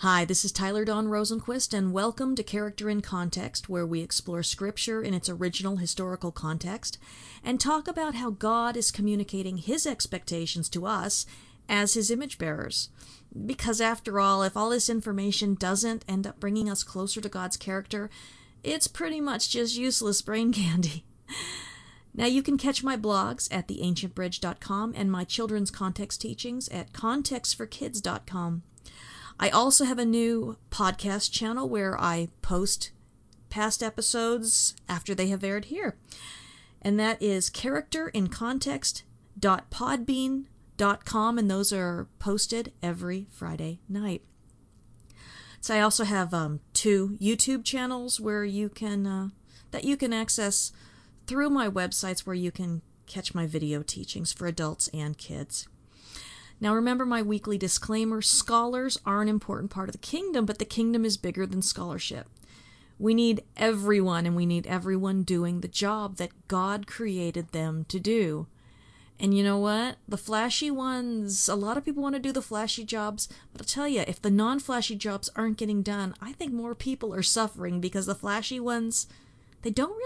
Hi, this is Tyler Dawn Rosenquist, and welcome to Character in Context, where we explore Scripture in its original historical context and talk about how God is communicating His expectations to us as His image bearers. Because after all, if all this information doesn't end up bringing us closer to God's character, it's pretty much just useless brain candy. Now you can catch my blogs at theancientbridge.com and my children's context teachings at contextforkids.com. I also have a new podcast channel where I post past episodes after they have aired here. And that is characterincontext.podbean.com, and those are posted every Friday night. So I also have two YouTube channels where you can that you can access through my websites, where you can catch my video teachings for adults and kids. Now remember my weekly disclaimer: scholars are an important part of the kingdom, but the kingdom is bigger than scholarship. We need everyone, and we need everyone doing the job that God created them to do. And you know what? The flashy ones, a lot of people want to do the flashy jobs, but I'll tell you, if the non-flashy jobs aren't getting done, I think more people are suffering, because the flashy ones, they don't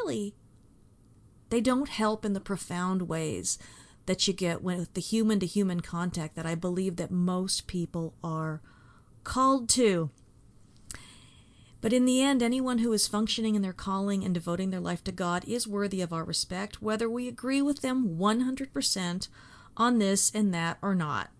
help in the profound ways that you get with the human-to-human contact that I believe that most people are called to. But in the end, anyone who is functioning in their calling and devoting their life to God is worthy of our respect, whether we agree with them 100% on this and that or not.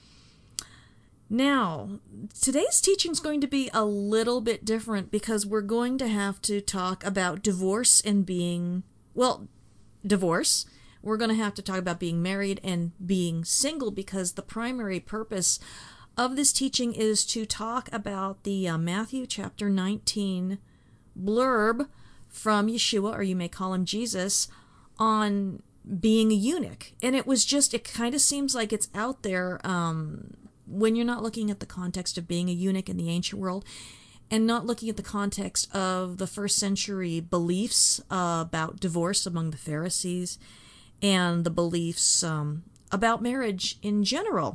Now, today's teaching is going to be a little bit different, because we're going to have to talk about divorce and divorce. We're going to have to talk about being married and being single, because the primary purpose of this teaching is to talk about the Matthew chapter 19 blurb from Yeshua, or you may call him Jesus, on being a eunuch. And it kind of seems like it's out there when you're not looking at the context of being a eunuch in the ancient world, and not looking at the context of the first century beliefs about divorce among the Pharisees, and the beliefs about marriage in general.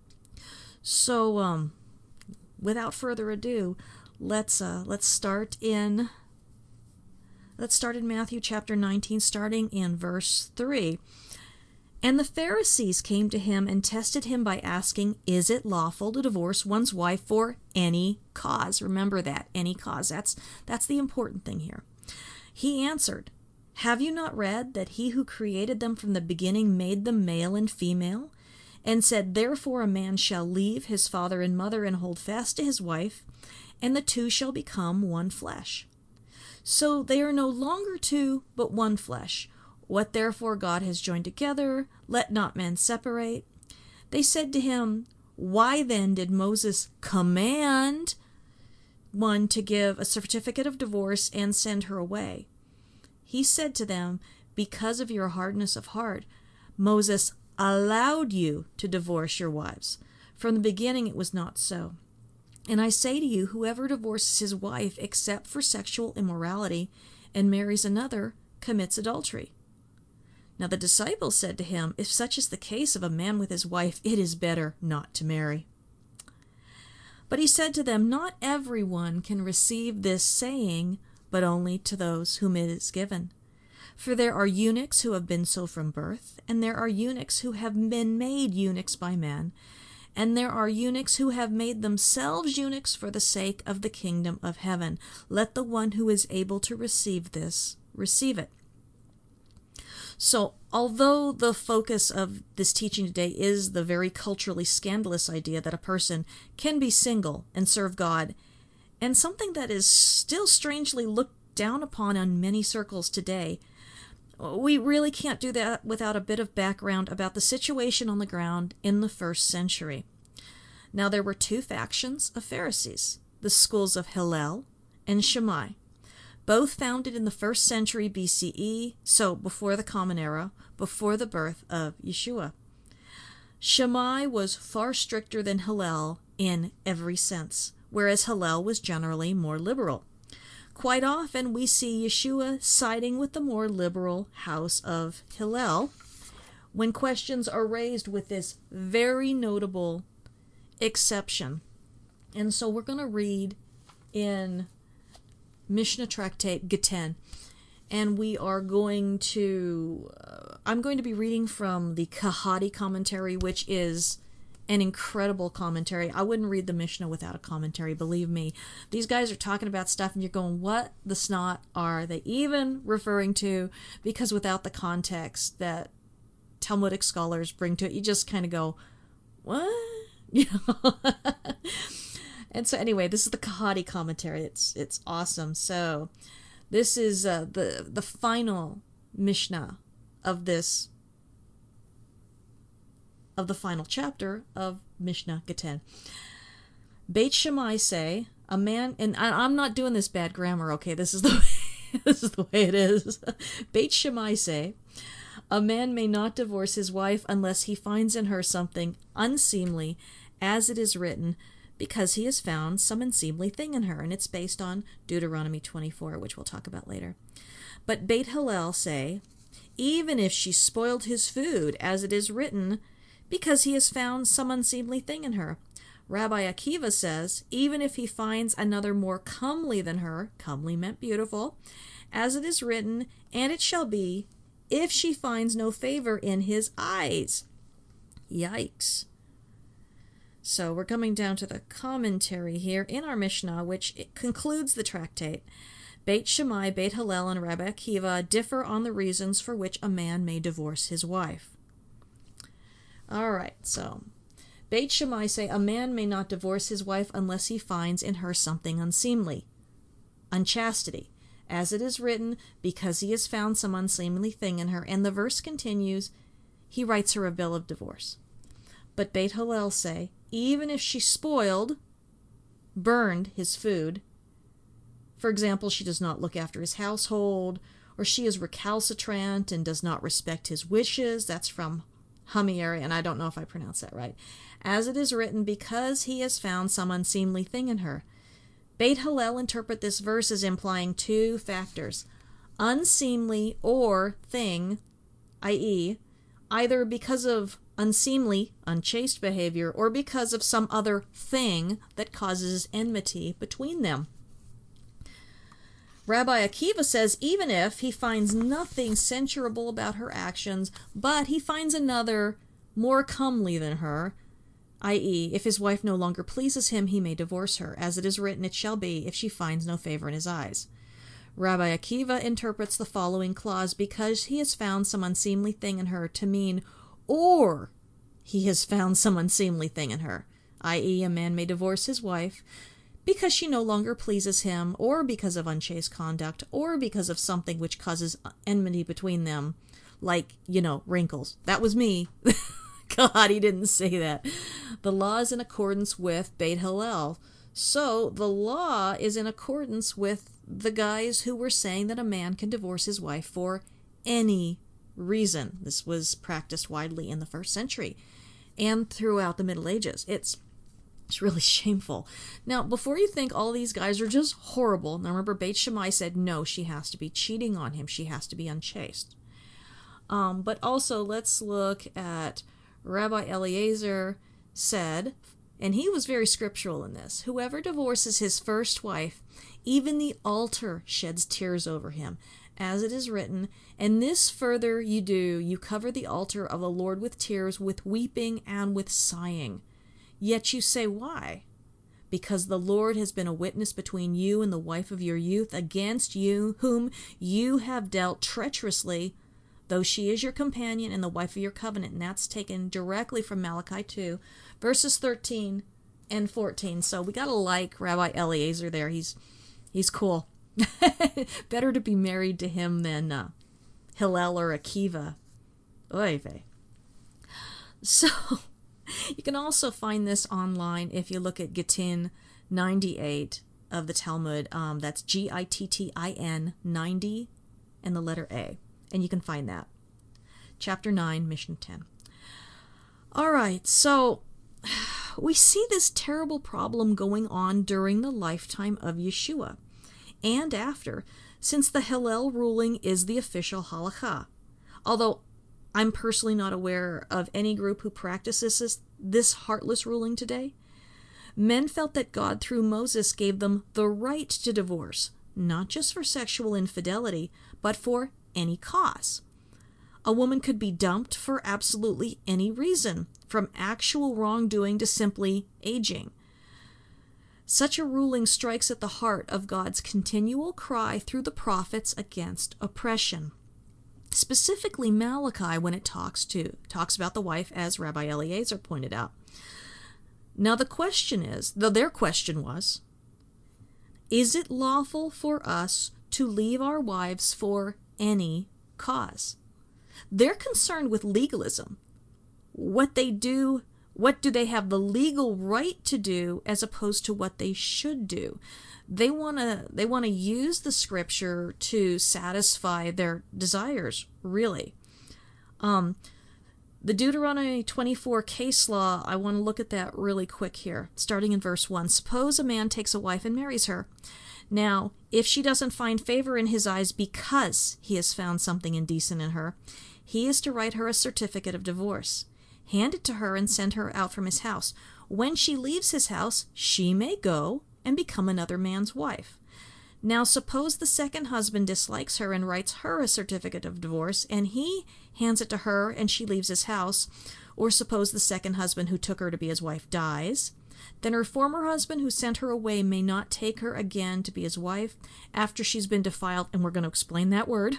So, without further ado, let's start in Matthew chapter 19, starting in verse 3. And the Pharisees came to him and tested him by asking, "Is it lawful to divorce one's wife for any cause?" Remember that, any cause. That's the important thing here. He answered, "Have you not read that he who created them from the beginning made them male and female, and said, therefore a man shall leave his father and mother and hold fast to his wife, and the two shall become one flesh? So they are no longer two, but one flesh. What therefore God has joined together, let not man separate." They said to him, "Why then did Moses command one to give a certificate of divorce and send her away?" He said to them, "Because of your hardness of heart, Moses allowed you to divorce your wives. From the beginning it was not so. And I say to you, whoever divorces his wife except for sexual immorality and marries another commits adultery." Now the disciples said to him, "If such is the case of a man with his wife, it is better not to marry." But he said to them, "Not everyone can receive this saying, but only to those whom it is given. For there are eunuchs who have been so from birth, and there are eunuchs who have been made eunuchs by men, and there are eunuchs who have made themselves eunuchs for the sake of the kingdom of heaven. Let the one who is able to receive this, receive it." So, although the focus of this teaching today is the very culturally scandalous idea that a person can be single and serve God, and something that is still strangely looked down upon in many circles today, we really can't do that without a bit of background about the situation on the ground in the first century. Now, there were two factions of Pharisees, the schools of Hillel and Shammai, both founded in the first century BCE, so before the Common Era, before the birth of Yeshua. Shammai was far stricter than Hillel in every sense, whereas Hillel was generally more liberal. Quite often we see Yeshua siding with the more liberal house of Hillel when questions are raised with this very notable exception. And so we're going to read in Mishnah Tractate Gittin. And we are going to, I'm going to be reading from the Kahati commentary, which is an incredible commentary. I wouldn't read the Mishnah without a commentary, believe me. These guys are talking about stuff and you're going, what the snot are they even referring to? Because without the context that Talmudic scholars bring to it, you just kind of go, what? You know? And so anyway, this is the Kahati commentary. It's awesome. So this is the final Mishnah of this, of the final chapter of Mishnah Gittin. Beit Shammai say, a man, and I'm not doing this bad grammar, okay? This is the way, this is the way it is. Beit Shammai say, a man may not divorce his wife unless he finds in her something unseemly, as it is written, because he has found some unseemly thing in her. And it's based on Deuteronomy 24, which we'll talk about later. But Beit Hillel say, even if she spoiled his food, as it is written, because he has found some unseemly thing in her. Rabbi Akiva says, even if he finds another more comely than her, comely meant beautiful, as it is written, and it shall be, if she finds no favor in his eyes. Yikes. So we're coming down to the commentary here in our Mishnah, which it concludes the tractate. Beit Shammai, Beit Hillel, and Rabbi Akiva differ on the reasons for which a man may divorce his wife. All right, so Beit Shammai say a man may not divorce his wife unless he finds in her something unseemly, unchastity, as it is written, because he has found some unseemly thing in her. And the verse continues, he writes her a bill of divorce. But Beit Hillel say, even if she spoiled, burned his food, for example, she does not look after his household, or she is recalcitrant and does not respect his wishes, that's from Hamieri, and I don't know if I pronounced that right, as it is written, because he has found some unseemly thing in her. Beit Hillel interpret this verse as implying two factors, unseemly or thing, i.e., either because of unseemly, unchaste behavior, or because of some other thing that causes enmity between them. Rabbi Akiva says even if he finds nothing censurable about her actions, but he finds another more comely than her, i.e., if his wife no longer pleases him, he may divorce her. As it is written, it shall be, if she finds no favor in his eyes. Rabbi Akiva interprets the following clause, because he has found some unseemly thing in her, to mean, or he has found some unseemly thing in her, i.e., a man may divorce his wife because she no longer pleases him, or because of unchaste conduct, or because of something which causes enmity between them, like, wrinkles. That was me. God, he didn't say that. The law is in accordance with Beit Hillel. So the law is in accordance with the guys who were saying that a man can divorce his wife for any reason. This was practiced widely in the 1st century and throughout the Middle Ages. It's really shameful. Now, before you think all these guys are just horrible, now remember Beit Shammai said no, she has to be cheating on him. She has to be unchaste. But also let's look at Rabbi Eliezer said, and he was very scriptural in this, whoever divorces his first wife, even the altar sheds tears over him, as it is written, and this further you do, you cover the altar of the Lord with tears, with weeping and with sighing. Yet you say, why? Because the Lord has been a witness between you and the wife of your youth, against you, whom you have dealt treacherously, though she is your companion and the wife of your covenant. And that's taken directly from Malachi 2, verses 13 and 14. So we got to like Rabbi Eliezer there. He's cool. Better to be married to him than Hillel or Akiva. Oy vey. So you can also find this online if you look at Gittin 98 of the Talmud. That's Gittin 90 and the letter A. And you can find that. Chapter 9, Mishnah 10. All right, so we see this terrible problem going on during the lifetime of Yeshua and after, since the Hillel ruling is the official halakha. Although I'm personally not aware of any group who practices this heartless ruling today. Men felt that God, through Moses, gave them the right to divorce, not just for sexual infidelity, but for any cause. A woman could be dumped for absolutely any reason, from actual wrongdoing to simply aging. Such a ruling strikes at the heart of God's continual cry through the prophets against oppression. Specifically Malachi, when it talks about the wife, as Rabbi Eliezer pointed out. Now the question is, their question was, is it lawful for us to leave our wives for any cause? They're concerned with legalism. What do they have the legal right to do as opposed to what they should do? They want to use the scripture to satisfy their desires, really. The Deuteronomy 24 case law, I want to look at that really quick here, starting in verse 1. Suppose a man takes a wife and marries her. Now, if she doesn't find favor in his eyes because he has found something indecent in her, he is to write her a certificate of divorce, hand it to her, and send her out from his house. When she leaves his house, she may go and become another man's wife. Now suppose the second husband dislikes her and writes her a certificate of divorce, and he hands it to her and she leaves his house. Or suppose the second husband who took her to be his wife dies. Then her former husband who sent her away may not take her again to be his wife after she's been defiled, and we're going to explain that word.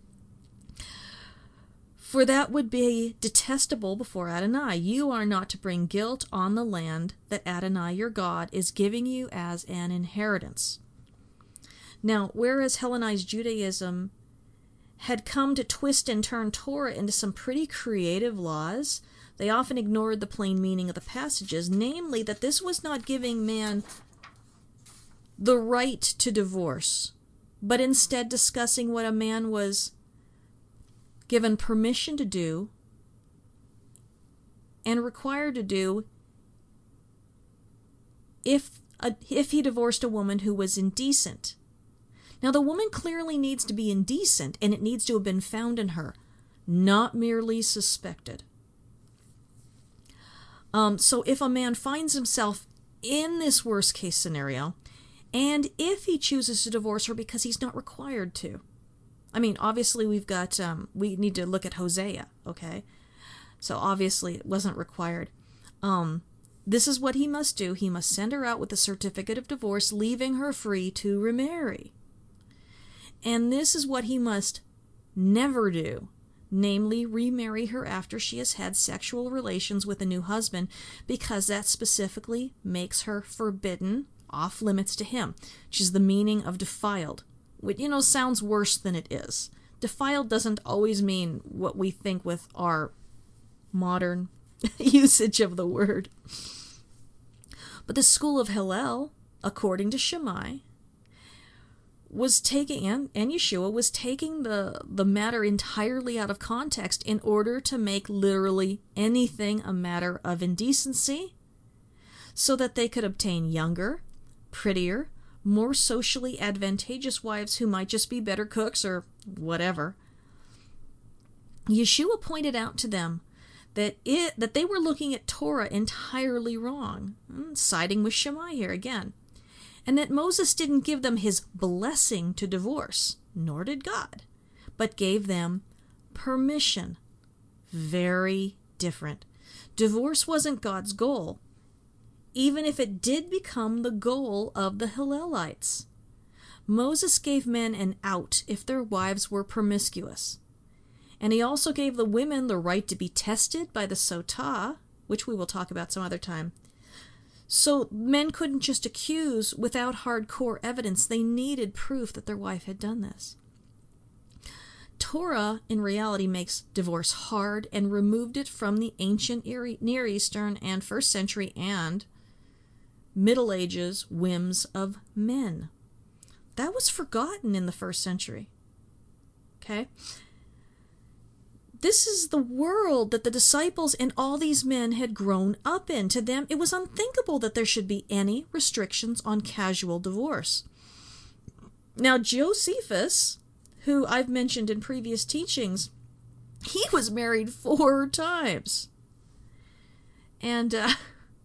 For that would be detestable before Adonai. You are not to bring guilt on the land that Adonai your God is giving you as an inheritance. Now, whereas Hellenized Judaism had come to twist and turn Torah into some pretty creative laws, they often ignored the plain meaning of the passages, namely that this was not giving man the right to divorce, but instead discussing what a man was given permission to do and required to do if he divorced a woman who was indecent. Now, the woman clearly needs to be indecent, and it needs to have been found in her, not merely suspected. So if a man finds himself in this worst case scenario, and if he chooses to divorce her because he's not required to, I mean, obviously we need to look at Hosea, okay? So obviously it wasn't required. This is what he must do. He must send her out with a certificate of divorce, leaving her free to remarry. And this is what he must never do, namely remarry her after she has had sexual relations with a new husband, because that specifically makes her forbidden, off limits to him, which is the meaning of defiled. Which, sounds worse than it is. Defiled doesn't always mean what we think with our modern usage of the word. But the school of Hillel, according to Shammai, was taking, and Yeshua was taking the matter entirely out of context in order to make literally anything a matter of indecency, so that they could obtain younger, prettier, more socially advantageous wives who might just be better cooks or whatever. Yeshua pointed out to them that they were looking at Torah entirely wrong, siding with Shammai here again, and that Moses didn't give them his blessing to divorce, nor did God, but gave them permission. Very different. Divorce wasn't God's goal, even if it did become the goal of the Hillelites. Moses gave men an out if their wives were promiscuous. And he also gave the women the right to be tested by the Sotah, which we will talk about some other time. So men couldn't just accuse without hardcore evidence. They needed proof that their wife had done this. Torah, in reality, makes divorce hard and removed it from the ancient Near Eastern and 1st century and Middle Ages whims of men. That was forgotten in the 1st century. Okay? This is the world that the disciples and all these men had grown up in. To them, it was unthinkable that there should be any restrictions on casual divorce. Now, Josephus, who I've mentioned in previous teachings, he was married 4 times. And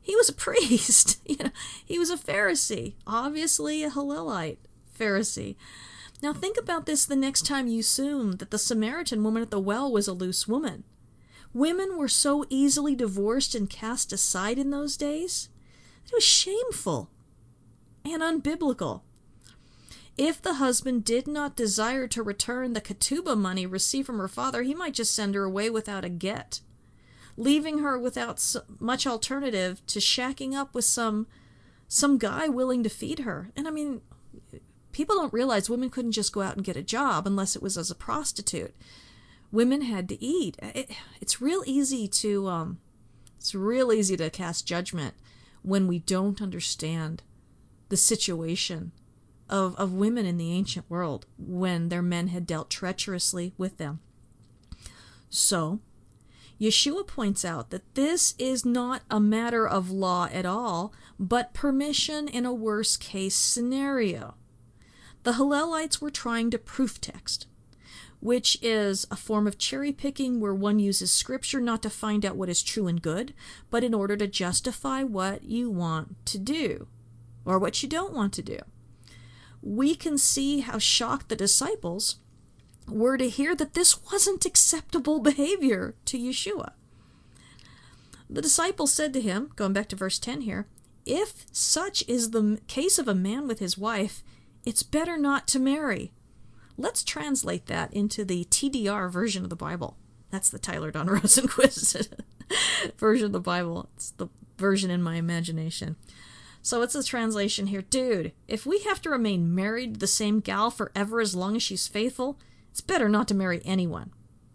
He was a priest. He was a Pharisee, obviously a Hillelite Pharisee. Now think about this the next time you assume that the Samaritan woman at the well was a loose woman. Women were so easily divorced and cast aside in those days. It was shameful and unbiblical. If the husband did not desire to return the ketubah money received from her father, he might just send her away without a get, leaving her without much alternative to shacking up with some guy willing to feed her. And I mean, people don't realize women couldn't just go out and get a job unless it was as a prostitute. Women had to eat. It's real easy to cast judgment when we don't understand the situation of women in the ancient world when their men had dealt treacherously with them. So, Yeshua points out that this is not a matter of law at all, but permission in a worst-case scenario. The Hillelites were trying to proof text, which is a form of cherry-picking where one uses scripture not to find out what is true and good, but in order to justify what you want to do, or what you don't want to do. We can see how shocked the disciples were to hear that this wasn't acceptable behavior to Yeshua. The disciples said to him, going back to verse 10 here, "If such is the case of a man with his wife, it's better not to marry." Let's translate that into the TDR version of the Bible. That's the Tyler Don Rosenquist version of the Bible. It's the version in my imagination. So it's a translation here. Dude, if we have to remain married to the same gal forever as long as she's faithful, it's better not to marry anyone.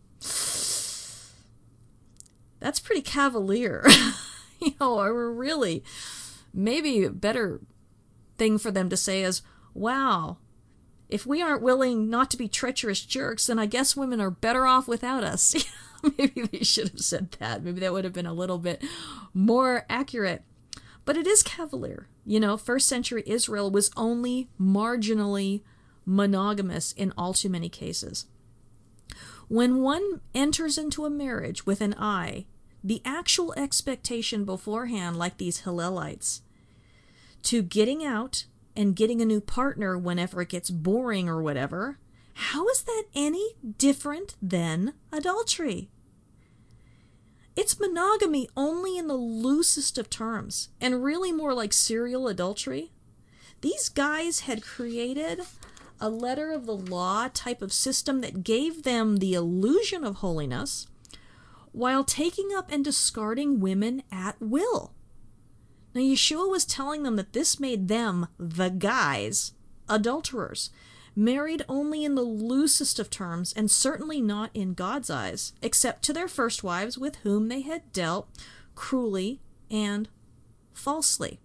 That's pretty cavalier. Or really, maybe a better thing for them to say is, wow, if we aren't willing not to be treacherous jerks, then I guess women are better off without us. Maybe they should have said that. Maybe that would have been a little bit more accurate. But it is cavalier. First century Israel was only marginally monogamous in all too many cases. When one enters into a marriage with an eye, the actual expectation beforehand, like these Hillelites, to getting out and getting a new partner whenever it gets boring or whatever, how is that any different than adultery? It's monogamy only in the loosest of terms, and really more like serial adultery. These guys had created a letter of the law type of system that gave them the illusion of holiness while taking up and discarding women at will. Now, Yeshua was telling them that this made them, the guys, adulterers, married only in the loosest of terms, and certainly not in God's eyes, except to their first wives with whom they had dealt cruelly and falsely.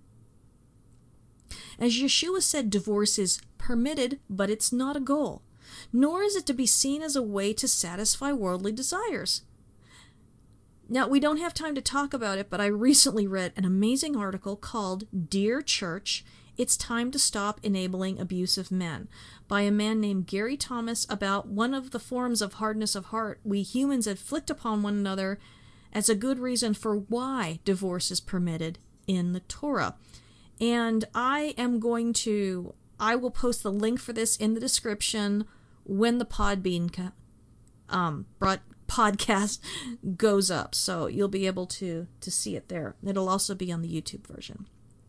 As Yeshua said, divorce is permitted, but it's not a goal, nor is it to be seen as a way to satisfy worldly desires. Now, we don't have time to talk about it, but I recently read an amazing article called Dear Church, It's Time to Stop Enabling Abusive Men, by a man named Gary Thomas, about one of the forms of hardness of heart we humans inflict upon one another as a good reason for why divorce is permitted in the Torah. And I will post the link for this in the description when the Podbean podcast goes up, so you'll be able to see it there. It'll also be on the YouTube version.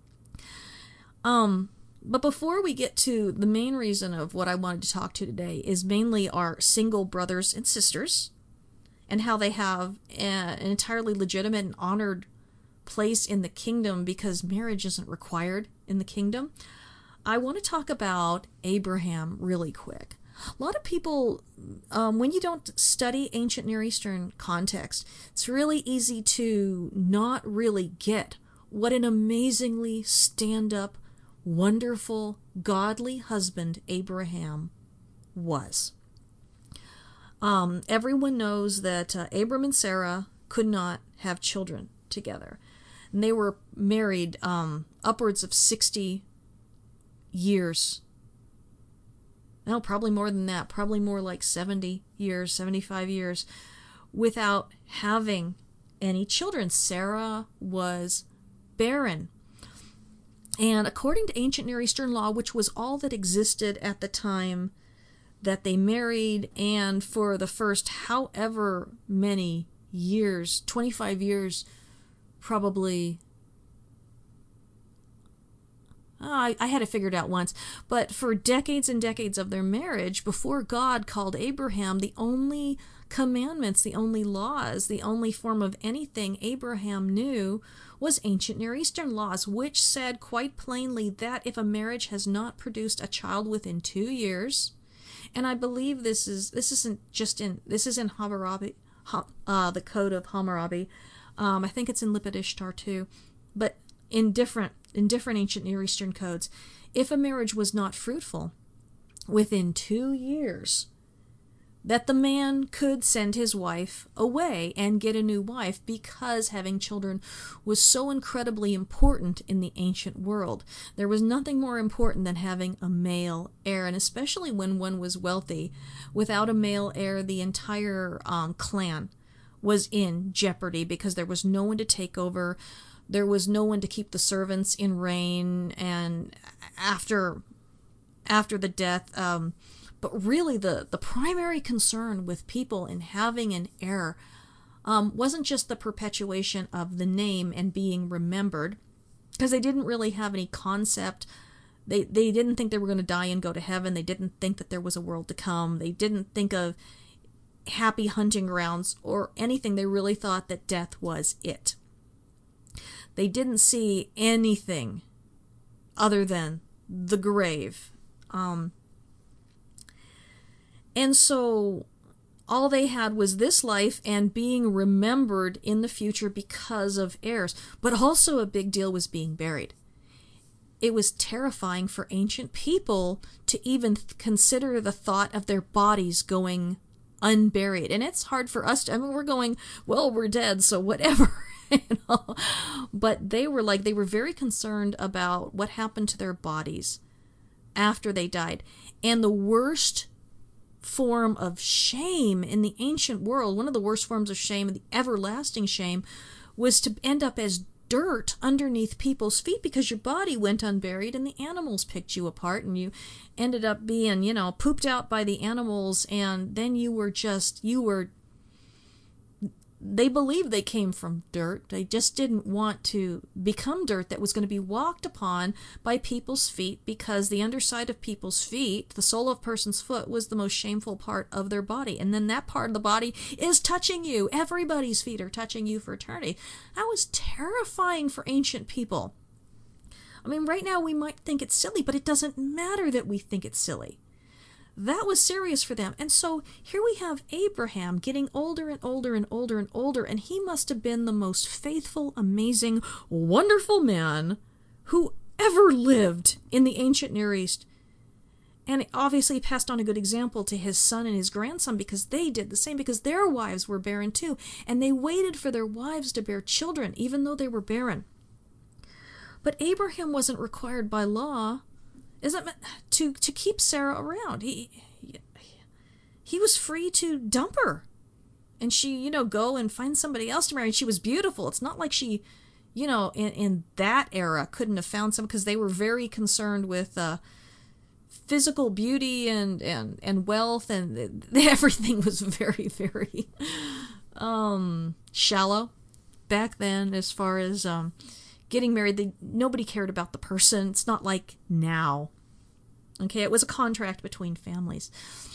But before we get to the main reason of what I wanted to talk to today is mainly our single brothers and sisters and how they have an entirely legitimate and honored place in the kingdom because marriage isn't required in the kingdom. I want to talk about Abraham really quick. A lot of people, when you don't study ancient Near Eastern context, it's really easy to not really get what an amazingly stand-up, wonderful, godly husband Abraham was. Everyone knows that Abram and Sarah could not have children together. And they were married upwards of 60 years. No, probably more than that. Probably more like 70 years, 75 years, without having any children. Sarah was barren. And according to ancient Near Eastern law, which was all that existed at the time that they married, and for the first however many years, 25 years probably, I had it figured out once, but for decades and decades of their marriage, before God called Abraham, the only commandments, the only laws, the only form of anything Abraham knew was ancient Near Eastern laws, which said quite plainly that if a marriage has not produced a child within 2 years, and I believe this is in Hammurabi, the Code of Hammurabi. I think it's in Lipit Ishtar too, but in different ancient Near Eastern codes, if a marriage was not fruitful within 2 years, that the man could send his wife away and get a new wife, because having children was so incredibly important in the ancient world. There was nothing more important than having a male heir, and especially when one was wealthy. Without a male heir, the entire clan was in jeopardy, because there was no one to take over. There was no one to keep the servants in reign, and after the death, but really the primary concern with people in having an heir wasn't just the perpetuation of the name and being remembered, because they didn't really have any concept. They didn't think they were going to die and go to heaven. They didn't think that there was a world to come. They didn't think of happy hunting grounds or anything. They really thought that death was it. They didn't see anything other than the grave. And so all they had was this life and being remembered in the future because of heirs. But also a big deal was being buried. It was terrifying for ancient people to even consider the thought of their bodies going unburied. And it's hard for us to, we're going, well, we're dead, so whatever. But they were very concerned about what happened to their bodies after they died. And the worst form of shame in the ancient world, one of the worst forms of shame, the everlasting shame, was to end up as dirt underneath people's feet, because your body went unburied and the animals picked you apart, and you ended up being, pooped out by the animals, and then they believed they came from dirt. They just didn't want to become dirt that was going to be walked upon by people's feet, because the underside of people's feet, the sole of a person's foot, was the most shameful part of their body. And then that part of the body is touching you. Everybody's feet are touching you for eternity. That was terrifying for ancient people. Right now we might think it's silly, but it doesn't matter that we think it's silly. That was serious for them. And so here we have Abraham getting older and older and older and older, and he must have been the most faithful, amazing, wonderful man who ever lived in the ancient Near East. And obviously he passed on a good example to his son and his grandson, because they did the same, because their wives were barren too. And they waited for their wives to bear children, even though they were barren. But Abraham wasn't required by law to keep Sarah around. He was free to dump her, and she, go and find somebody else to marry. And she was beautiful. It's not like she, in that era couldn't have found some, because they were very concerned with physical beauty and wealth, and everything was very, very shallow back then as far as getting married. Nobody cared about the person. It's not like now. Okay, it was a contract between families.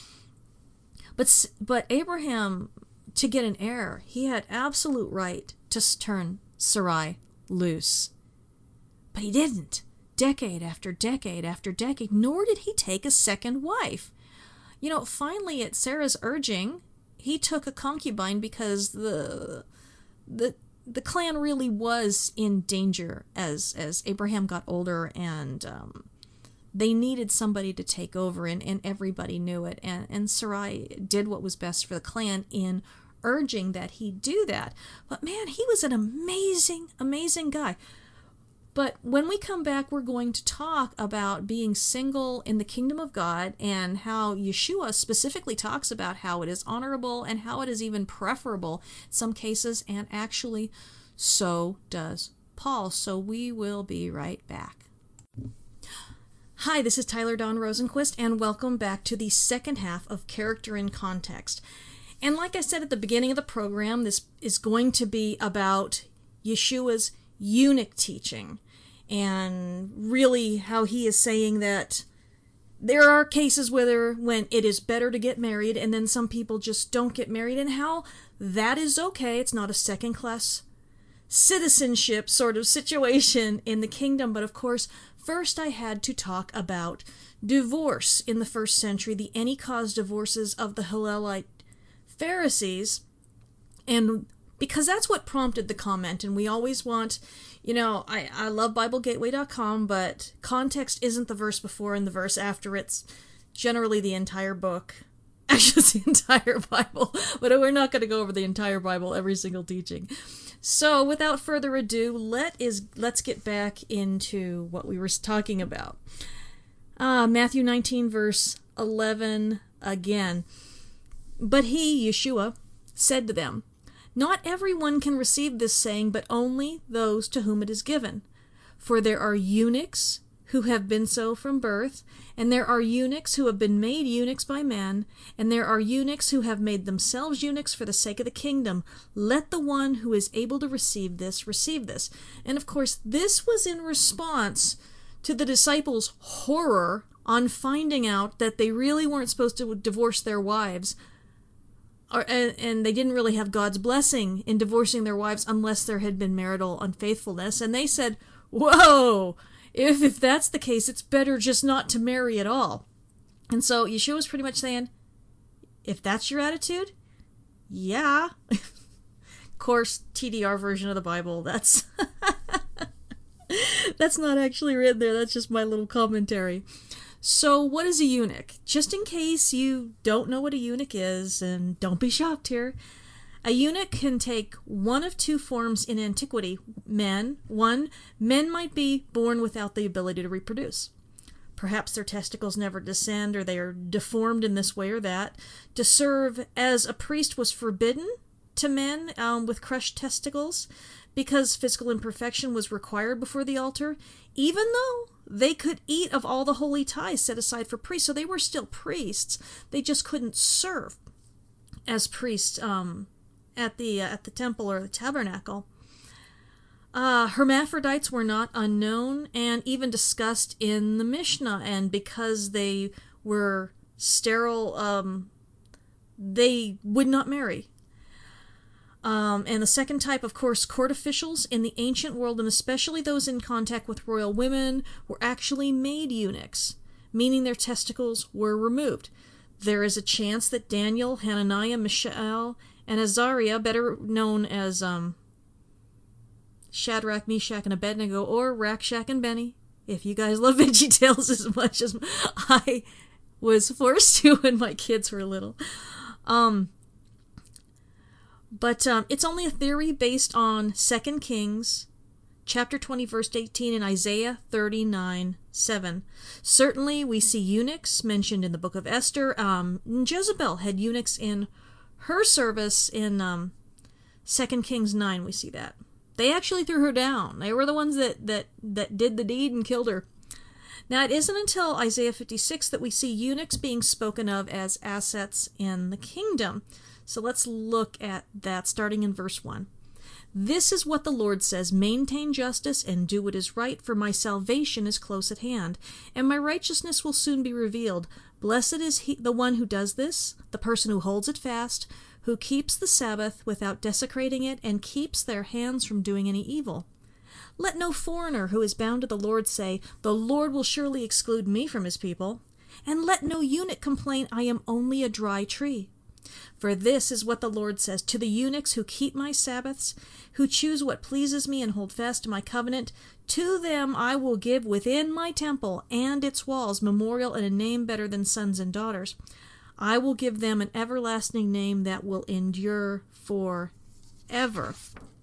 But Abraham, to get an heir, he had absolute right to turn Sarai loose. But he didn't. Decade after decade after decade, nor did he take a second wife. Finally at Sarah's urging, he took a concubine, because the clan really was in danger as Abraham got older, and they needed somebody to take over, and everybody knew it. And Sarai did what was best for the clan in urging that he do that. But man, he was an amazing, amazing guy. But when we come back, we're going to talk about being single in the kingdom of God, and how Yeshua specifically talks about how it is honorable and how it is even preferable in some cases, and actually so does Paul. So we will be right back. Hi, this is Tyler Dawn Rosenquist, and welcome back to the second half of Character in Context. And like I said at the beginning of the program, this is going to be about Yeshua's eunuch teaching, and really how he is saying that there are cases when it is better to get married, and then some people just don't get married, and how that is okay. It's not a second-class citizenship sort of situation in the kingdom. But of course, first I had to talk about divorce in the first century, the any-cause divorces of the Hillelite Pharisees, and because that's what prompted the comment. And we always want, I love BibleGateway.com, but context isn't the verse before and the verse after. It's generally the entire book. Actually, it's the entire Bible, but we're not going to go over the entire Bible, every single teaching. So without further ado, let's get back into what we were talking about. Matthew 19, verse 11 again. But he, Yeshua, said to them, "Not everyone can receive this saying, but only those to whom it is given. For there are eunuchs who have been so from birth, and there are eunuchs who have been made eunuchs by men, and there are eunuchs who have made themselves eunuchs for the sake of the kingdom. Let the one who is able to receive this, receive this." And of course, this was in response to the disciples' horror on finding out that they really weren't supposed to divorce their wives, and they didn't really have God's blessing in divorcing their wives unless there had been marital unfaithfulness. And they said, whoa, if that's the case, it's better just not to marry at all. And so Yeshua was pretty much saying, if that's your attitude, yeah. Of course, TDR version of the Bible, that's that's not actually written there. That's just my little commentary. So what is a eunuch? Just in case you don't know what a eunuch is, and don't be shocked here, a eunuch can take one of two forms in antiquity. Men might be born without the ability to reproduce. Perhaps their testicles never descend, or they are deformed in this way or that. To serve as a priest was forbidden to men with crushed testicles, because physical imperfection was required before the altar, even though they could eat of all the holy tithes set aside for priests. So they were still priests. They just couldn't serve as priests at the temple or the tabernacle. Hermaphrodites were not unknown and even discussed in the Mishnah, and because they were sterile, they would not marry. And the second type, of course, court officials in the ancient world, and especially those in contact with royal women, were actually made eunuchs, meaning their testicles were removed. There is a chance that Daniel, Hananiah, Mishael, and Azariah, better known as Shadrach, Meshach, and Abednego, or Rakshak and Benny, if you guys love VeggieTales as much as I was forced to when my kids were little. But it's only a theory based on 2 Kings, chapter 20, verse 18, and Isaiah 39:7. Certainly, we see eunuchs mentioned in the book of Esther. Jezebel had eunuchs in her service in 2 Kings 9. We see that. They actually threw her down. They were the ones that did the deed and killed her. Now, it isn't until Isaiah 56 that we see eunuchs being spoken of as assets in the kingdom. So let's look at that starting in verse 1. "This is what the Lord says, maintain justice and do what is right, for my salvation is close at hand, and my righteousness will soon be revealed. Blessed is the one who does this, the person who holds it fast, who keeps the Sabbath without desecrating it, and keeps their hands from doing any evil. Let no foreigner who is bound to the Lord say, the Lord will surely exclude me from his people. And let no eunuch complain, I am only a dry tree. For this is what the Lord says, to the eunuchs who keep my Sabbaths, who choose what pleases me and hold fast to my covenant, to them I will give within my temple and its walls memorial and a name better than sons and daughters. I will give them an everlasting name that will endure forever."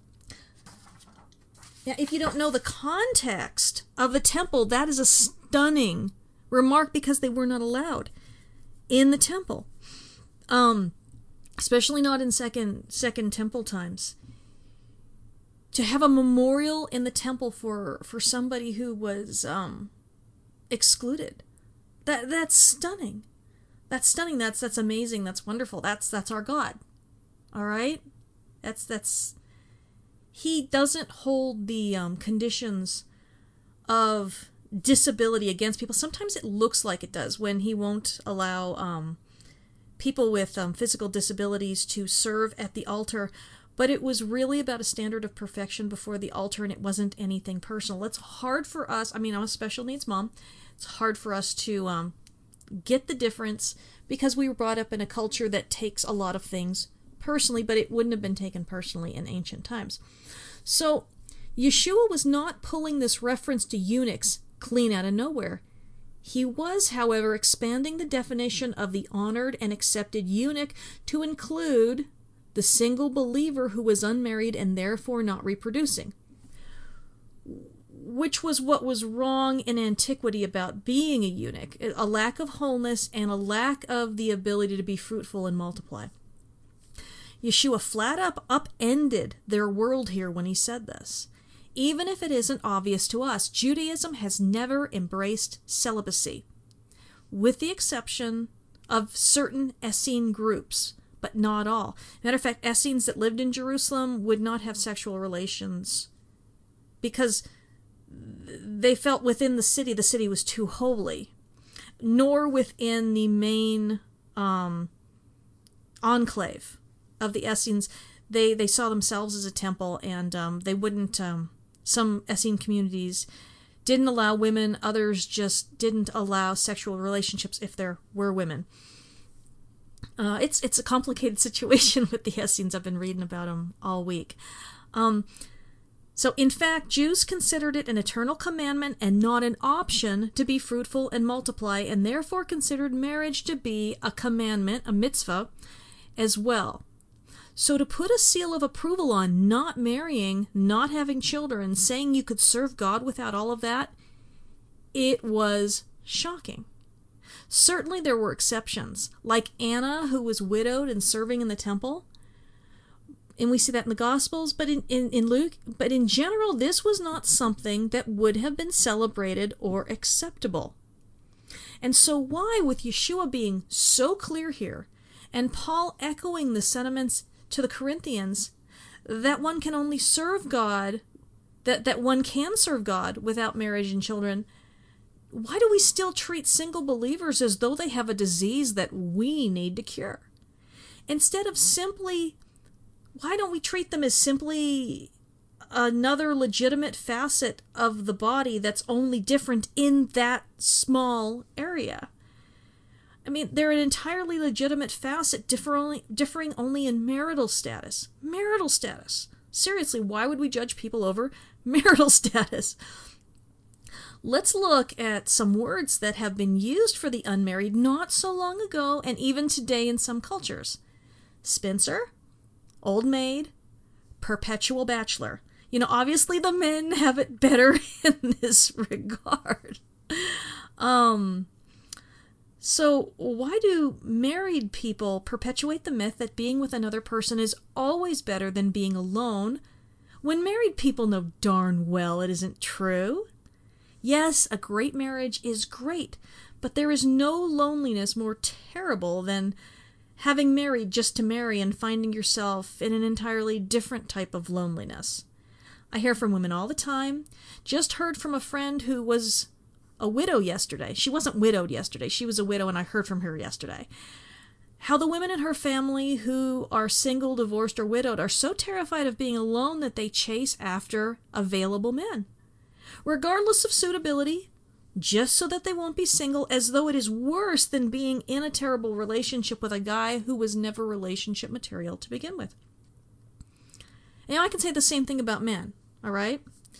Now, if you don't know the context of the temple, that is a stunning remark, because they were not allowed in the temple. Especially not in second temple times. to have a memorial in the temple for somebody who was excluded. That's stunning. That's stunning. That's amazing. That's wonderful. That's our God. All right? That's he doesn't hold the conditions of disability against people. Sometimes it looks like it does when he won't allow people with physical disabilities to serve at the altar, but it was really about a standard of perfection before the altar, and it wasn't anything personal. It's hard for us. I mean, I'm a special needs mom. It's hard for us to get the difference because we were brought up in a culture that takes a lot of things personally, but it wouldn't have been taken personally in ancient times. So Yeshua was not pulling this reference to eunuchs clean out of nowhere. He was, however, expanding the definition of the honored and accepted eunuch to include the single believer who was unmarried and therefore not reproducing, which was what was wrong in antiquity about being a eunuch, a lack of wholeness and a lack of the ability to be fruitful and multiply. Yeshua flat up upended their world here when he said this. Even if it isn't obvious to us, Judaism has never embraced celibacy, with the exception of certain Essene groups, but not all. Matter of fact, Essenes that lived in Jerusalem would not have sexual relations because they felt within the city was too holy, nor within the main enclave of the Essenes. They saw themselves as a temple, and they wouldn't... some Essene communities didn't allow women, others just didn't allow sexual relationships if there were women. It's a complicated situation with the Essenes. I've been reading about them all week. So in fact, Jews considered it an eternal commandment and not an option to be fruitful and multiply, and therefore considered marriage to be a commandment, a mitzvah, as well. So to put a seal of approval on not marrying, not having children, saying you could serve God without all of that, it was shocking. Certainly there were exceptions, like Anna, who was widowed and serving in the temple. And we see that in the Gospels, but in Luke. But in general, this was not something that would have been celebrated or acceptable. And so why, with Yeshua being so clear here, and Paul echoing the sentiments to the Corinthians, that one can only serve God, that one can serve God without marriage and children, why do we still treat single believers as though they have a disease that we need to cure? Instead of simply, why don't we treat them as simply another legitimate facet of the body that's only different in that small area? I mean, they're an entirely legitimate facet, differing only in marital status. Marital status. Seriously, why would we judge people over marital status? Let's look at some words that have been used for the unmarried not so long ago and even today in some cultures. Spinster, old maid, perpetual bachelor. You know, obviously the men have it better in this regard. So why do married people perpetuate the myth that being with another person is always better than being alone, when married people know darn well it isn't true? Yes, a great marriage is great, but there is no loneliness more terrible than having married just to marry and finding yourself in an entirely different type of loneliness. I hear from women all the time. Just heard from a friend who was a widow yesterday. She wasn't widowed yesterday. She was a widow, and I heard from her yesterday. How the women in her family who are single, divorced, or widowed are so terrified of being alone that they chase after available men, regardless of suitability, just so that they won't be single, as though it is worse than being in a terrible relationship with a guy who was never relationship material to begin with. And I can say the same thing about men, all right?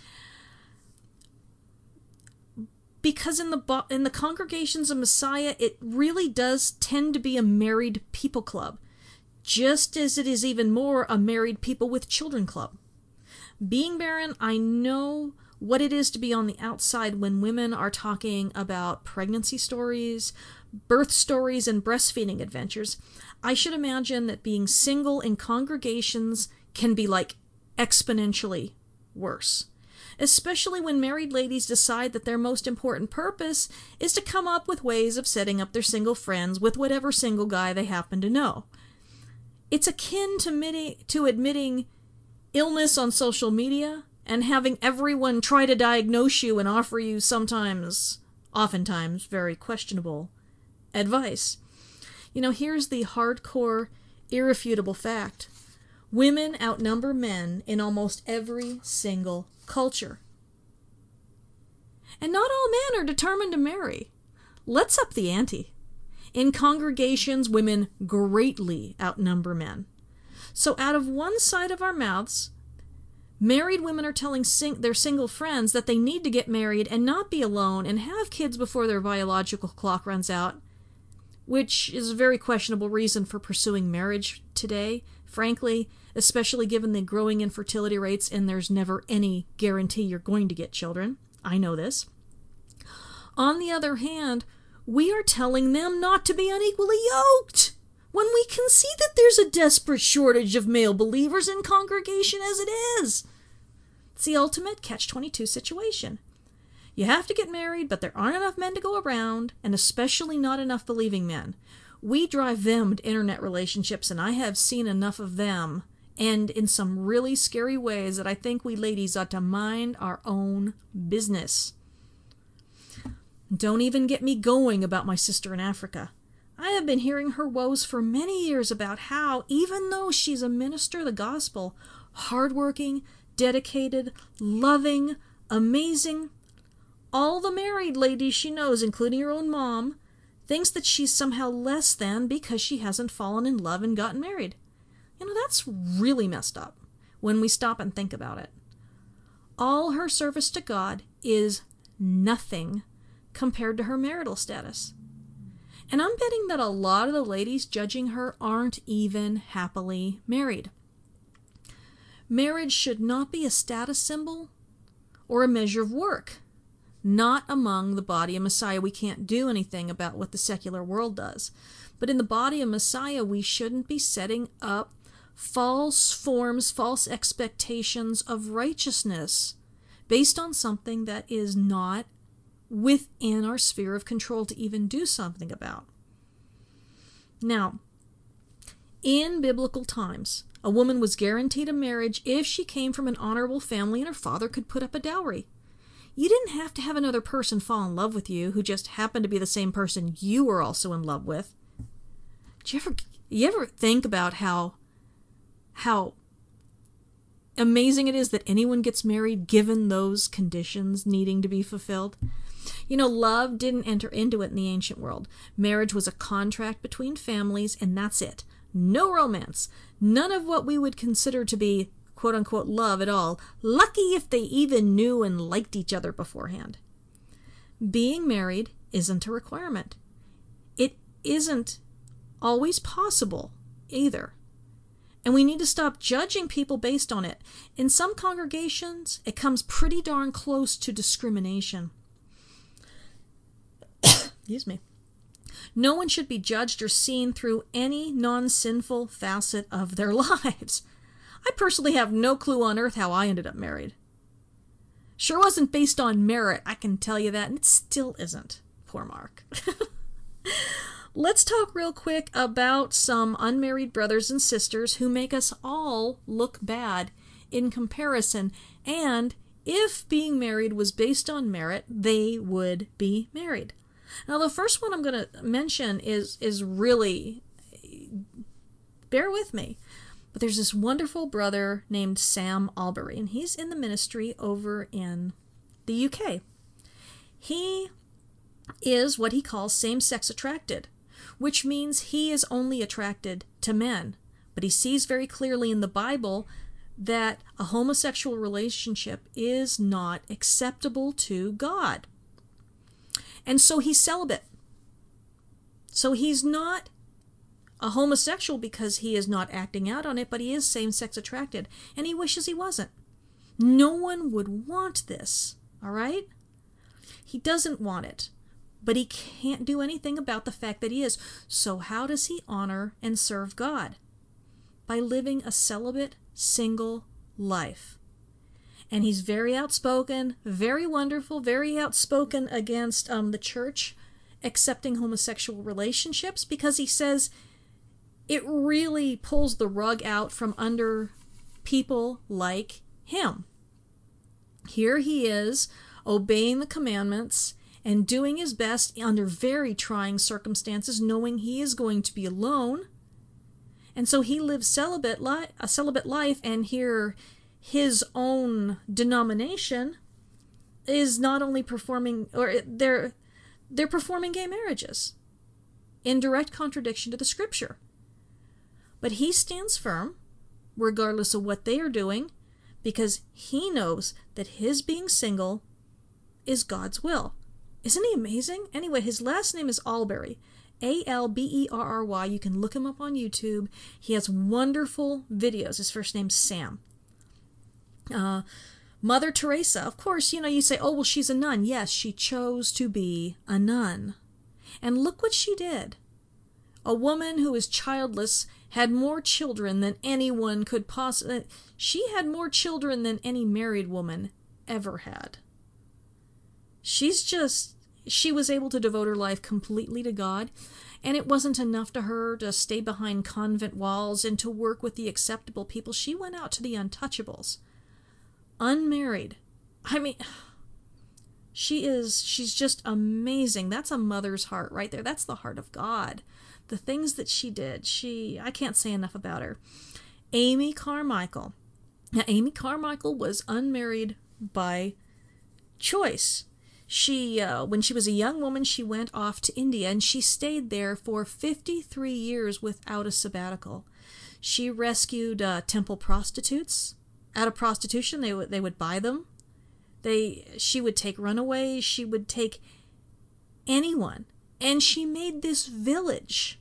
Because in the congregations of Messiah, it really does tend to be a married people club, just as it is even more a married people with children club. Being barren, I know what it is to be on the outside when women are talking about pregnancy stories, birth stories, and breastfeeding adventures. I should imagine that being single in congregations can be like exponentially worse. Especially when married ladies decide that their most important purpose is to come up with ways of setting up their single friends with whatever single guy they happen to know. It's akin to admitting illness on social media and having everyone try to diagnose you and offer you oftentimes, very questionable advice. Here's the hardcore, irrefutable fact. Women outnumber men in almost every single culture. And not all men are determined to marry. Let's up the ante. In congregations, women greatly outnumber men. So out of one side of our mouths, married women are telling their single friends that they need to get married and not be alone and have kids before their biological clock runs out, which is a very questionable reason for pursuing marriage today, frankly, especially given the growing infertility rates and there's never any guarantee you're going to get children. I know this. On the other hand, we are telling them not to be unequally yoked when we can see that there's a desperate shortage of male believers in congregation as it is. It's the ultimate catch-22 situation. You have to get married, but there aren't enough men to go around, and especially not enough believing men. We drive them to internet relationships, and I have seen enough of them end in some really scary ways that I think we ladies ought to mind our own business. Don't even get me going about my sister in Africa. I have been hearing her woes for many years about how, even though she's a minister of the gospel, hardworking, dedicated, loving, amazing, all the married ladies she knows, including her own mom, thinks that she's somehow less than because she hasn't fallen in love and gotten married. That's really messed up when we stop and think about it. All her service to God is nothing compared to her marital status. And I'm betting that a lot of the ladies judging her aren't even happily married. Marriage should not be a status symbol or a measure of work. Not among the body of Messiah. We can't do anything about what the secular world does. But in the body of Messiah, we shouldn't be setting up false forms, false expectations of righteousness based on something that is not within our sphere of control to even do something about. Now, in biblical times, a woman was guaranteed a marriage if she came from an honorable family and her father could put up a dowry. You didn't have to have another person fall in love with you who just happened to be the same person you were also in love with. Do you ever think about how amazing it is that anyone gets married given those conditions needing to be fulfilled? Love didn't enter into it in the ancient world. Marriage was a contract between families, and that's it. No romance. None of what we would consider to be quote-unquote love at all. Lucky if they even knew and liked each other beforehand. Being married isn't a requirement. It isn't always possible either. And we need to stop judging people based on it. In some congregations, it comes pretty darn close to discrimination. Excuse me. No one should be judged or seen through any non-sinful facet of their lives. I personally have no clue on earth how I ended up married. Sure wasn't based on merit, I can tell you that, and it still isn't. Poor Mark. Let's talk real quick about some unmarried brothers and sisters who make us all look bad in comparison, and if being married was based on merit, they would be married. Now, the first one I'm going to mention is really, bear with me, but there's this wonderful brother named Sam Albury, and he's in the ministry over in the UK. He is what he calls same-sex attracted, which means he is only attracted to men. But he sees very clearly in the Bible that a homosexual relationship is not acceptable to God. And so he's celibate. So he's not a homosexual because he is not acting out on it, but he is same-sex attracted, and he wishes he wasn't. No one would want this, all right? He doesn't want it, but he can't do anything about the fact that he is. So how does he honor and serve God? By living a celibate, single life. And he's very outspoken, very wonderful, very outspoken against the church accepting homosexual relationships, because he says it really pulls the rug out from under people like him. Here he is, obeying the commandments and doing his best under very trying circumstances, knowing he is going to be alone. And so he lives a celibate life, and here his own denomination is not only performing, or they're performing gay marriages in direct contradiction to the scripture. But he stands firm, regardless of what they are doing, because he knows that his being single is God's will. Isn't he amazing? Anyway, his last name is Alberry. Alberry. You can look him up on YouTube. He has wonderful videos. His first name's Sam. Mother Teresa, of course, you say, oh, well, she's a nun. Yes, she chose to be a nun. And look what she did. A woman who is childless had more children than anyone could possibly... She had more children than any married woman ever had. She was able to devote her life completely to God, and it wasn't enough to her to stay behind convent walls and to work with the acceptable people. She went out to the untouchables. Unmarried. I mean, she's just amazing. That's a mother's heart right there. That's the heart of God. The things that she did, I can't say enough about her. Amy Carmichael. Now, Amy Carmichael was unmarried by choice. When she was a young woman, she went off to India, and she stayed there for 53 years without a sabbatical. She rescued temple prostitutes out of prostitution. They would buy them. She would take runaways. She would take anyone. And she made this village.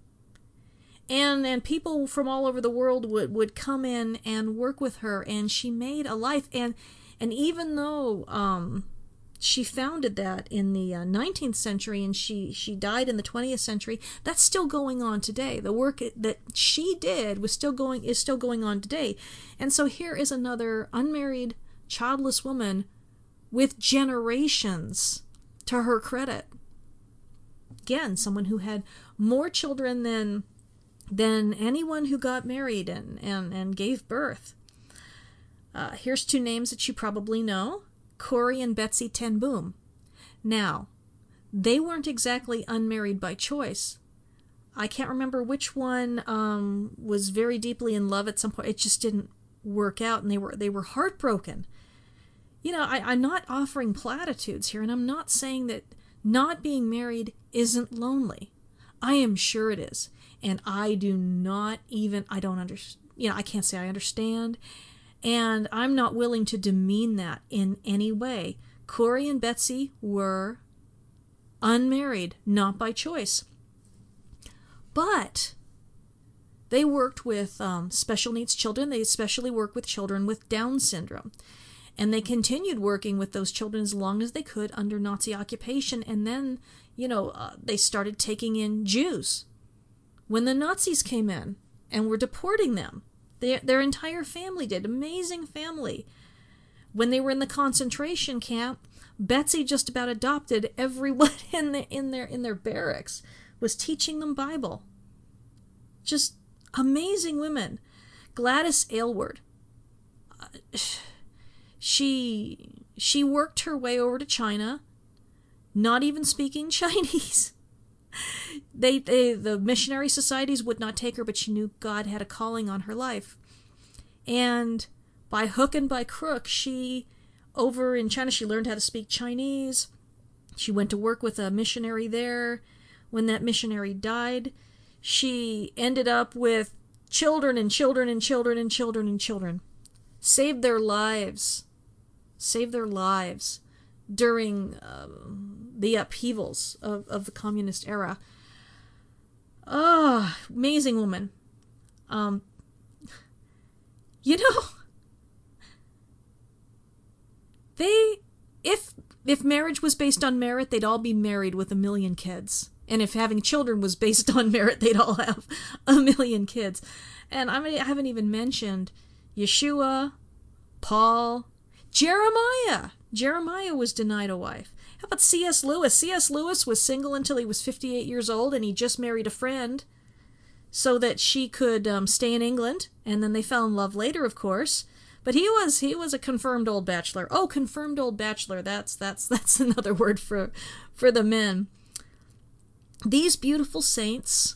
And people from all over the world would come in and work with her, and she made a life. And even though she founded that in the 19th century, and she died in the 20th century, that's still going on today. The work that she did is still going on today. And so here is another unmarried, childless woman with generations to her credit. Again, someone who had more children than anyone who got married and gave birth. Here's two names that you probably know. Corrie and Betsy Ten Boom. Now, they weren't exactly unmarried by choice. I can't remember which one was very deeply in love at some point. It just didn't work out, and they were heartbroken. I'm not offering platitudes here, and I'm not saying that not being married isn't lonely. I am sure it is, and I don't understand. I can't say I understand. And I'm not willing to demean that in any way. Corrie and Betsy were unmarried, not by choice. But they worked with special needs children. They especially worked with children with Down syndrome. And they continued working with those children as long as they could under Nazi occupation. And then, they started taking in Jews. When the Nazis came in and were deporting them, their entire family did. Amazing family. When they were in the concentration camp, Betsy just about adopted everyone in their barracks, was teaching them Bible. Just amazing women. Gladys Aylward. She worked her way over to China, not even speaking Chinese. The missionary societies would not take her, but she knew God had a calling on her life. And by hook and by crook, over in China, she learned how to speak Chinese. She went to work with a missionary there. When that missionary died, she ended up with children and children and children and children and children. Saved their lives during the upheavals of the communist era. Oh, amazing woman. If marriage was based on merit, they'd all be married with 1 million kids. And if having children was based on merit, they'd all have 1 million kids. And I haven't even mentioned Yeshua, Paul, Jeremiah was denied a wife. How about C.S. Lewis? C.S. Lewis was single until he was 58 years old, and he just married a friend so that she could stay in England, and then they fell in love later, of course. But he was a confirmed old bachelor. Oh, confirmed old bachelor. That's another word for the men. These beautiful saints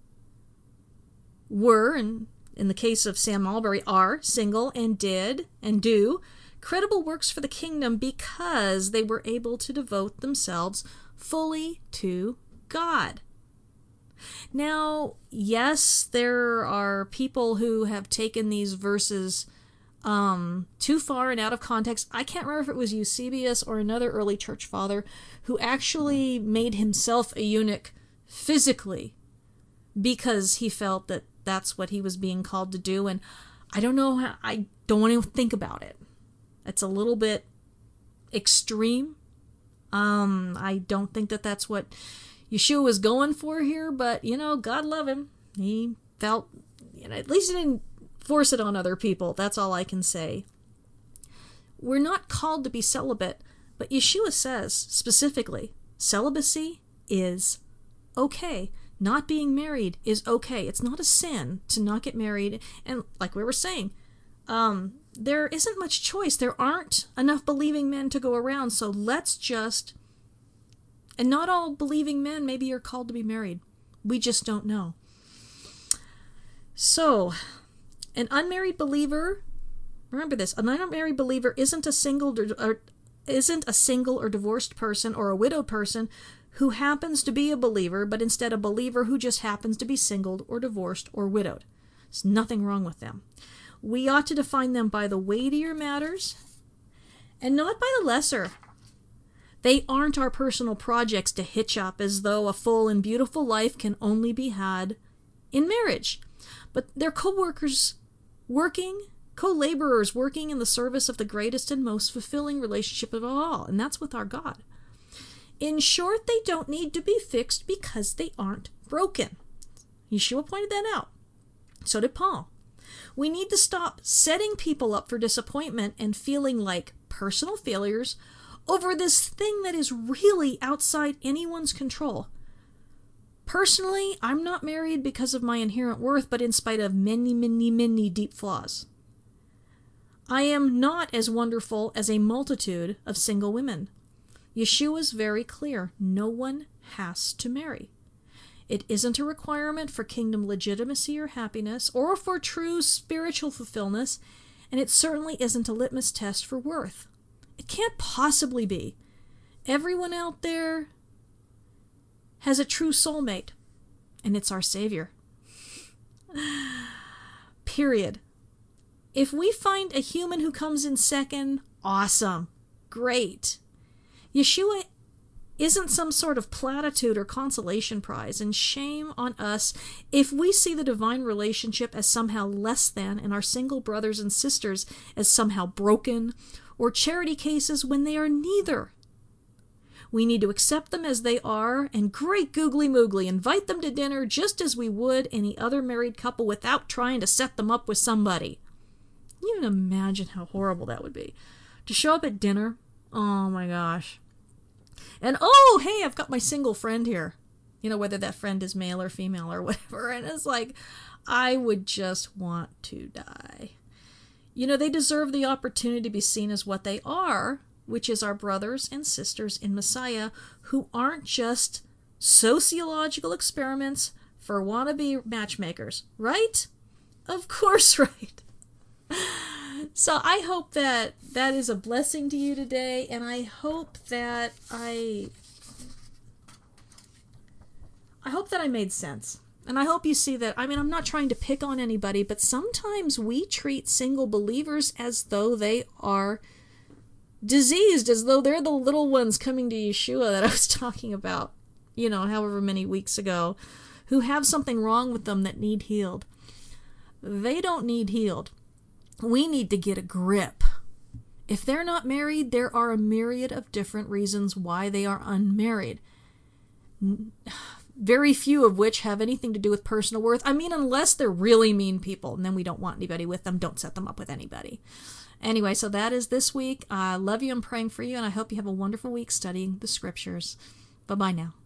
were, and in the case of Sam Albury, are single and did and do credible works for the kingdom because they were able to devote themselves fully to God. Now, yes, there are people who have taken these verses too far and out of context. I can't remember if it was Eusebius or another early church father who actually made himself a eunuch physically because he felt that that's what he was being called to do. And I don't know I don't want to think about it. It's a little bit extreme. I don't think that that's what Yeshua was going for here, but, God love him. He felt, at least he didn't force it on other people. That's all I can say. We're not called to be celibate, but Yeshua says specifically, celibacy is okay. Not being married is okay. It's not a sin to not get married. And like we were saying, there isn't much choice. There aren't enough believing men to go around. So let's just, and not all believing men maybe are called to be married. We just don't know. So, an unmarried believer, remember this, an unmarried believer isn't a single or divorced person or a widowed person who happens to be a believer, but instead a believer who just happens to be single or divorced or widowed. There's nothing wrong with them. We ought to define them by the weightier matters and not by the lesser. They aren't our personal projects to hitch up as though a full and beautiful life can only be had in marriage. But they're co-laborers working in the service of the greatest and most fulfilling relationship of all, and that's with our God. In short, they don't need to be fixed because they aren't broken. Yeshua pointed that out. So did Paul. We need to stop setting people up for disappointment and feeling like personal failures over this thing that is really outside anyone's control. Personally, I'm not married because of my inherent worth, but in spite of many, many, many deep flaws. I am not as wonderful as a multitude of single women. Yeshua is very clear. No one has to marry. It isn't a requirement for kingdom legitimacy or happiness, or for true spiritual fulfillment, and it certainly isn't a litmus test for worth. It can't possibly be. Everyone out there has a true soulmate, and it's our Savior. Period. If we find a human who comes in second, awesome. Great. Yeshua isn't some sort of platitude or consolation prize, and shame on us if we see the divine relationship as somehow less than and our single brothers and sisters as somehow broken, or charity cases when they are neither. We need to accept them as they are, and great googly moogly, invite them to dinner just as we would any other married couple without trying to set them up with somebody. You can imagine how horrible that would be. To show up at dinner, oh my gosh. And oh, hey, I've got my single friend here. Whether that friend is male or female or whatever. And it's like, I would just want to die. They deserve the opportunity to be seen as what they are, which is our brothers and sisters in Messiah who aren't just sociological experiments for wannabe matchmakers, right? Of course, right. So I hope that is a blessing to you today, and I hope that I made sense. And I hope you see that, I'm not trying to pick on anybody, but sometimes we treat single believers as though they are diseased, as though they're the little ones coming to Yeshua that I was talking about, however many weeks ago, who have something wrong with them that need healed. They don't need healed. We need to get a grip. If they're not married, there are a myriad of different reasons why they are unmarried. Very few of which have anything to do with personal worth. Unless they're really mean people, and then we don't want anybody with them. Don't set them up with anybody. Anyway, so that is this week. I love you and praying for you, and I hope you have a wonderful week studying the scriptures. Bye-bye now.